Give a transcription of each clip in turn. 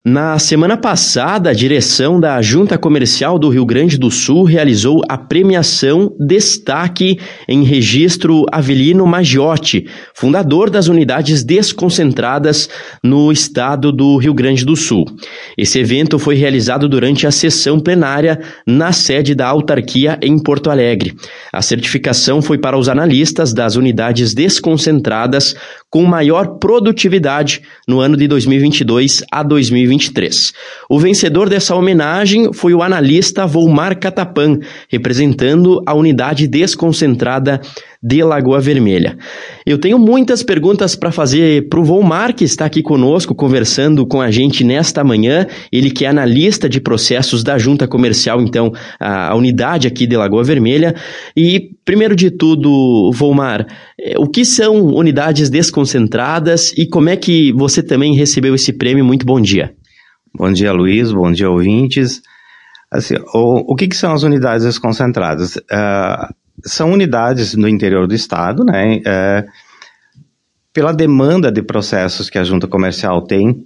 Na semana passada, a direção da Junta Comercial do Rio Grande do Sul realizou a premiação Destaque em Registro Avelino Maggiotti, fundador das unidades desconcentradas no estado do Rio Grande do Sul. Esse evento foi realizado durante a sessão plenária na sede da autarquia em Porto Alegre. A certificação foi para os analistas das unidades desconcentradas com maior produtividade no ano de 2022 a 2023. O vencedor dessa homenagem foi o analista Volmar Catapan, representando a unidade desconcentrada de Lagoa Vermelha. Eu tenho muitas perguntas para fazer para o Volmar, que está aqui conosco, conversando com a gente nesta manhã. Ele que é analista de processos da Junta Comercial, então, a unidade aqui de Lagoa Vermelha. E, primeiro de tudo, Volmar, o que são unidades desconcentradas e como é que você também recebeu esse prêmio? Muito bom dia. Bom dia, Luiz. Bom dia, ouvintes. Assim, o que são as unidades desconcentradas? São unidades no interior do estado, né? Pela demanda de processos que a Junta Comercial tem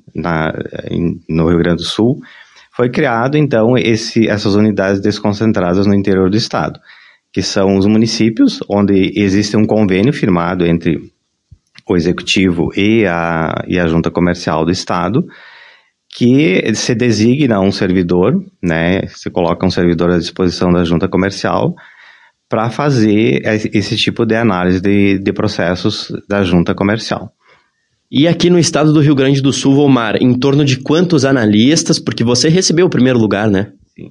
no Rio Grande do Sul, foi criado, então, essas unidades desconcentradas no interior do estado, que são os municípios, onde existe um convênio firmado entre o Executivo e a Junta Comercial do estado, que se designa um servidor, né? Se coloca um servidor à disposição da Junta Comercial para fazer esse tipo de análise de processos da Junta Comercial. E aqui no estado do Rio Grande do Sul, Volmar, em torno de quantos analistas? Porque você recebeu o primeiro lugar, né? Sim.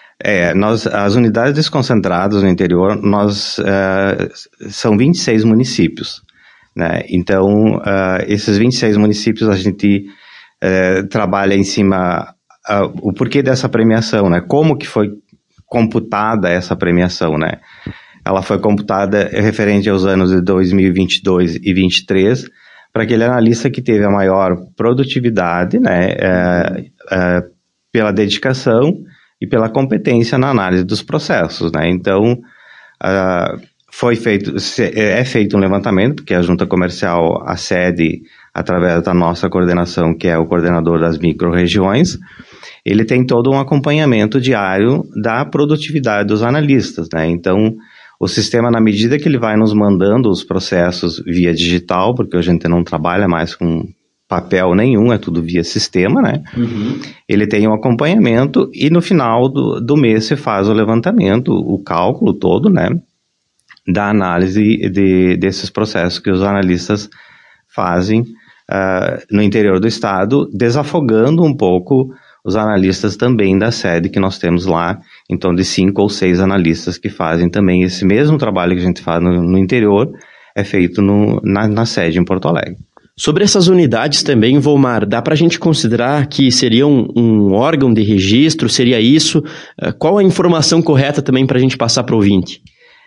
As unidades desconcentradas no interior, são 26 municípios, né? Então, esses 26 municípios a gente trabalha em cima o porquê dessa premiação, né? Como que foi computada essa premiação, né? Ela foi computada referente aos anos de 2022 e 2023 para aquele analista que teve a maior produtividade, né? Pela dedicação e pela competência na análise dos processos, né? Então, é feito um levantamento, porque a Junta Comercial, a sede, através da nossa coordenação, que é o coordenador das micro-regiões, ele tem todo um acompanhamento diário da produtividade dos analistas, né? Então, o sistema, na medida que ele vai nos mandando os processos via digital, porque a gente não trabalha mais com papel nenhum, é tudo via sistema, né? Uhum. Ele tem um acompanhamento e no final do mês se faz o levantamento, o cálculo todo, né? Da análise desses processos que os analistas fazem no interior do estado, desafogando um pouco os analistas também da sede que nós temos lá, então de 5 ou 6 analistas que fazem também esse mesmo trabalho que a gente faz no interior, é feito na sede em Porto Alegre. Sobre essas unidades também, Volmar, dá para a gente considerar que seria um órgão de registro, seria isso? Qual a informação correta também para a gente passar para o ouvinte?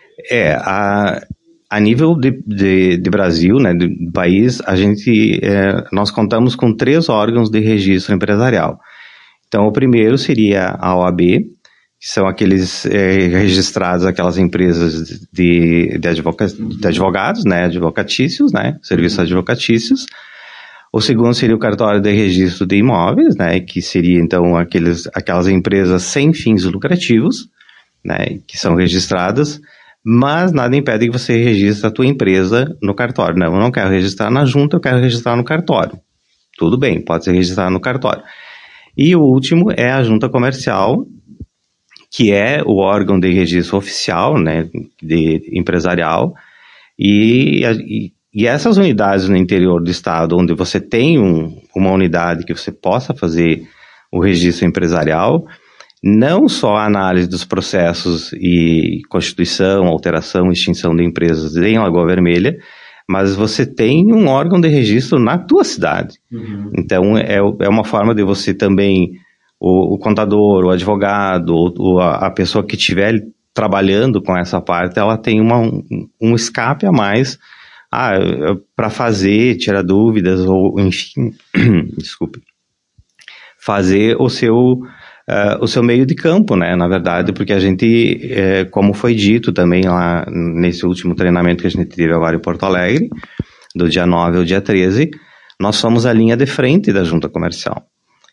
A nível de Brasil, né, do país, nós contamos com 3 órgãos de registro empresarial. Então, o primeiro seria a OAB, que são aqueles registrados, aquelas empresas de advogados, né, advocatícios, né, serviços advocatícios. O segundo seria o cartório de registro de imóveis, né, que seria, então, aquelas empresas sem fins lucrativos, né, que são registradas, mas nada impede que você registre a tua empresa no cartório. Não, eu não quero registrar na junta, eu quero registrar no cartório. Tudo bem, pode ser registrado no cartório. E o último é a junta comercial, que é o órgão de registro oficial, né, empresarial, e essas unidades no interior do estado, onde você tem uma unidade que você possa fazer o registro empresarial, não só a análise dos processos e constituição, alteração, extinção de empresas em Lagoa Vermelha, mas você tem um órgão de registro na tua cidade. Uhum. Então, é uma forma de você também, o contador, o advogado, a pessoa que estiver trabalhando com essa parte, ela tem um escape a mais para fazer, tirar dúvidas, ou enfim, desculpe, fazer o seu meio de campo, né, na verdade, porque a gente, como foi dito também lá nesse último treinamento que a gente teve agora em Porto Alegre, do dia 9 ao dia 13, nós somos a linha de frente da Junta Comercial.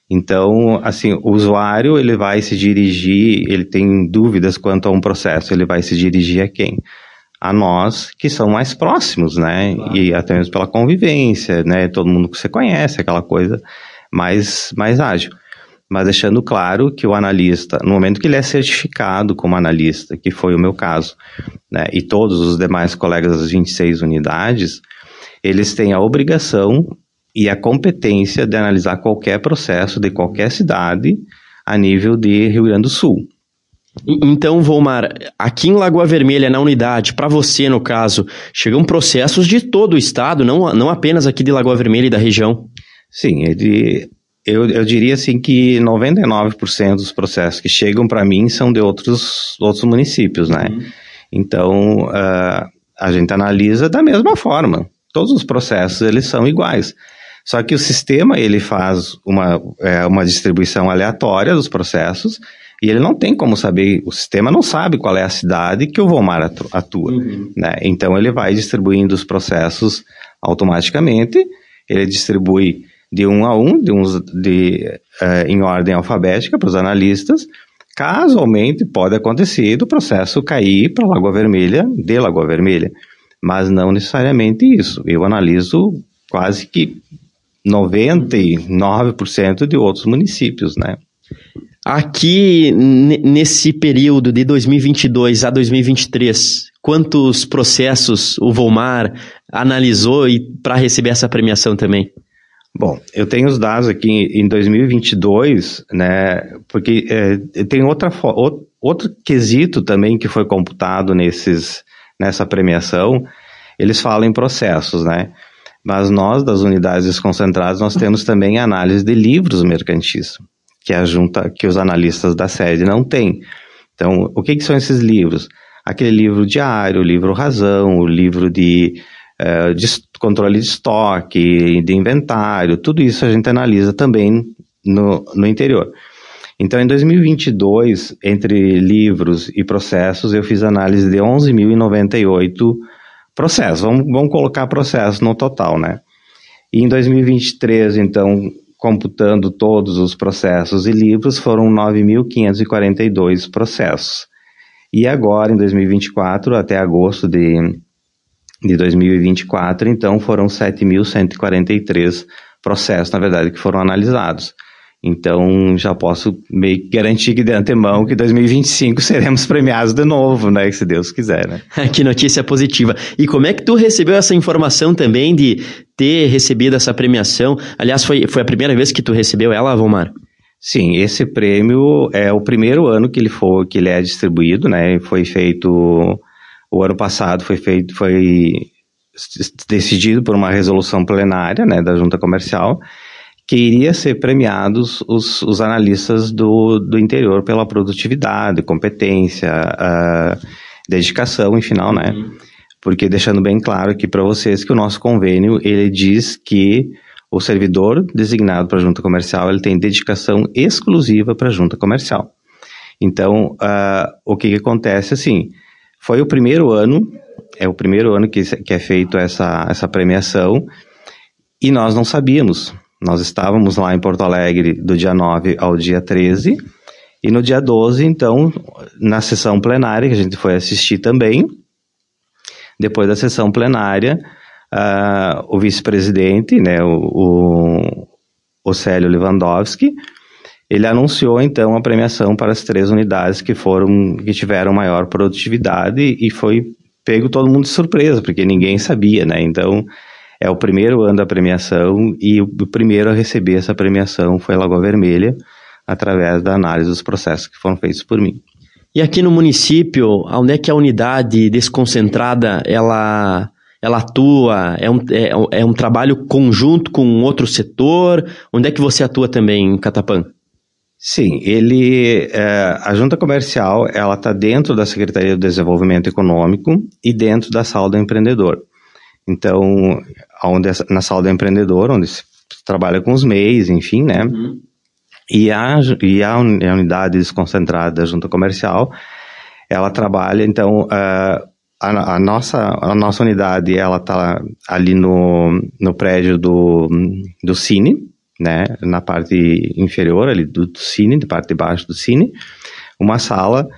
Então, assim, o usuário, ele vai se dirigir, ele tem dúvidas quanto a um processo, ele vai se dirigir a quem? A nós, que são mais próximos, né? Claro. E até mesmo pela convivência, né? Todo mundo que você conhece, aquela coisa mais ágil. Mas deixando claro que o analista, no momento que ele é certificado como analista, que foi o meu caso, né? E todos os demais colegas das 26 unidades, eles têm a obrigação e a competência de analisar qualquer processo de qualquer cidade a nível de Rio Grande do Sul. Então, Volmar, aqui em Lagoa Vermelha, na unidade, para você no caso, chegam processos de todo o estado, não apenas aqui de Lagoa Vermelha e da região? Sim, eu diria assim que 99% dos processos que chegam para mim são de outros municípios, né? Então, a gente analisa da mesma forma. Todos os processos, eles são iguais. Só que o sistema, ele faz uma distribuição aleatória dos processos e ele não tem como saber, o sistema não sabe qual é a cidade que o Volmar atua, né? Então, ele vai distribuindo os processos automaticamente, ele distribui de um a um, em ordem alfabética para os analistas. Casualmente, pode acontecer do processo cair para Lagoa Vermelha, de Lagoa Vermelha, mas não necessariamente isso. Eu analiso quase que 99% de outros municípios, né? Aqui, nesse período de 2022 a 2023, quantos processos o Volmar analisou para receber essa premiação também? Bom, eu tenho os dados aqui em 2022, né, porque tem outro quesito também que foi computado nessa premiação, eles falam em processos, né? Mas nós, das unidades desconcentradas, nós temos também análise de livros mercantis, que os analistas da sede não têm. Então, o que são esses livros? Aquele livro diário, o livro razão, o livro de controle de estoque, de inventário, tudo isso a gente analisa também no interior. Então, em 2022, entre livros e processos, eu fiz análise de 11.098 processos. Vamos colocar processos no total, né? E em 2023, então, computando todos os processos e livros, foram 9.542 processos. E agora, em 2024, até agosto de 2024, então, foram 7.143 processos, na verdade, que foram analisados. Então, já posso meio que garantir que de antemão que 2025 seremos premiados de novo, né? Se Deus quiser, né? Que notícia positiva. E como é que tu recebeu essa informação também de ter recebido essa premiação? Aliás, foi a primeira vez que tu recebeu ela, Volmar? Sim, esse prêmio é o primeiro ano que ele é distribuído, né? Foi feito, o ano passado foi decidido por uma resolução plenária, né, da Junta Comercial, que iria ser premiados os analistas do interior pela produtividade, competência, dedicação, enfim, né? Porque deixando bem claro aqui para vocês que o nosso convênio, ele diz que o servidor designado para a Junta Comercial, ele tem dedicação exclusiva para a Junta Comercial. Então, o que acontece, assim, foi o primeiro ano que é feito essa premiação e nós não sabíamos. Nós estávamos lá em Porto Alegre do dia 9 ao dia 13 e no dia 12, então, na sessão plenária, que a gente foi assistir também, depois da sessão plenária, o vice-presidente, né, o Célio Lewandowski, ele anunciou, então, a premiação para as 3 unidades que tiveram maior produtividade e foi pego todo mundo de surpresa, porque ninguém sabia, né? Então, é o primeiro ano da premiação e o primeiro a receber essa premiação foi Lagoa Vermelha, através da análise dos processos que foram feitos por mim. E aqui no município, onde é que a unidade desconcentrada, ela atua? É um trabalho conjunto com outro setor? Onde é que você atua também em Catapã? Sim, a Junta Comercial, ela está dentro da Secretaria do Desenvolvimento Econômico e dentro da Sala do Empreendedor. Então, na Sala do Empreendedor, onde se trabalha com os MEIs, enfim, né? E a unidade desconcentrada da Junta Comercial, ela trabalha, então, a nossa unidade, ela está ali no prédio do Cine, né, na parte inferior ali do Cine, da parte de baixo do Cine, uma sala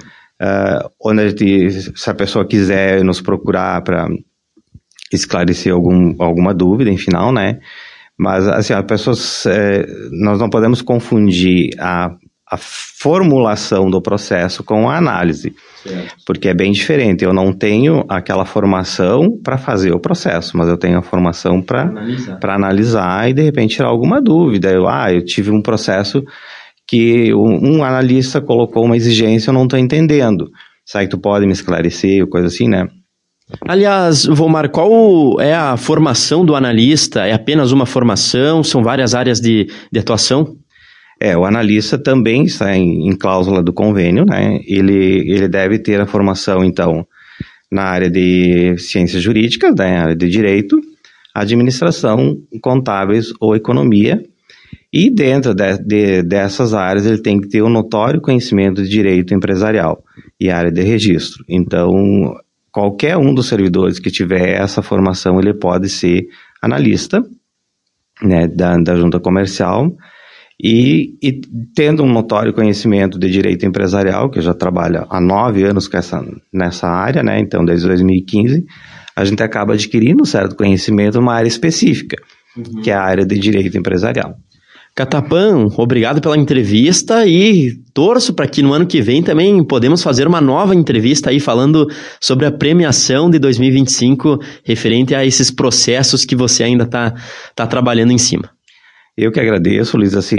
onde se a pessoa quiser nos procurar para esclarecer alguma dúvida, em final, né, mas assim, as pessoas, nós não podemos confundir a formulação do processo com a análise, certo. Porque é bem diferente. Eu não tenho aquela formação para fazer o processo, mas eu tenho a formação para analisar e de repente tirar alguma dúvida. Eu tive um processo que um analista colocou uma exigência, eu não estou entendendo. Será que tu pode me esclarecer, coisa assim, né? Aliás, Volmar, qual é a formação do analista? É apenas uma formação? São várias áreas de atuação? O analista também está em cláusula do convênio, né? Ele deve ter a formação, então, na área de ciências jurídicas, né? Na área de direito, administração, contábeis ou economia. E dentro dessas áreas ele tem que ter um notório conhecimento de direito empresarial e área de registro. Então, qualquer um dos servidores que tiver essa formação, ele pode ser analista, né, da junta comercial. E tendo um notório conhecimento de direito empresarial, que eu já trabalho há 9 anos nessa área, né? Então desde 2015, a gente acaba adquirindo um certo conhecimento numa área específica, que é a área de direito empresarial. Catapan, obrigado pela entrevista e torço para que no ano que vem também podemos fazer uma nova entrevista aí falando sobre a premiação de 2025 referente a esses processos que você ainda tá trabalhando em cima. Eu que agradeço, Luiz, assim,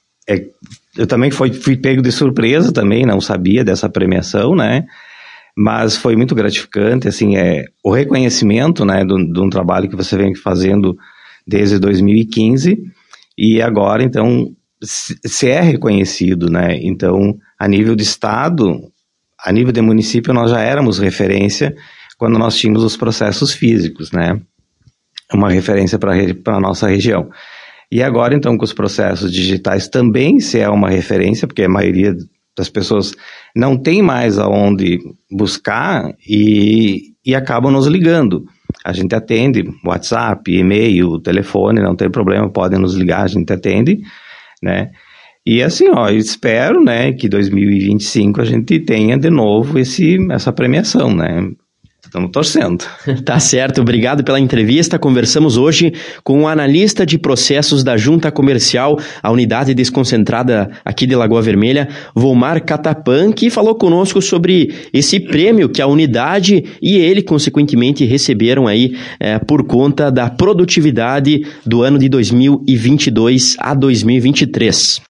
eu também fui pego de surpresa também, não sabia dessa premiação, né, mas foi muito gratificante, assim, o reconhecimento, né, de um trabalho que você vem fazendo desde 2015, e agora, então, se é reconhecido, né, então, a nível de estado, a nível de município, nós já éramos referência quando nós tínhamos os processos físicos, né, uma referência para a nossa região. E agora, então, com os processos digitais também se é uma referência, porque a maioria das pessoas não tem mais aonde buscar e acabam nos ligando. A gente atende WhatsApp, e-mail, telefone, não tem problema, podem nos ligar, a gente atende, né? E assim, eu espero, né, que 2025 a gente tenha de novo essa premiação, né? Estamos torcendo. Tá certo, obrigado pela entrevista. Conversamos hoje com o analista de processos da Junta Comercial, a unidade desconcentrada aqui de Lagoa Vermelha, Volmar Catapan, que falou conosco sobre esse prêmio que a unidade e ele, consequentemente, receberam aí por conta da produtividade do ano de 2022 a 2023.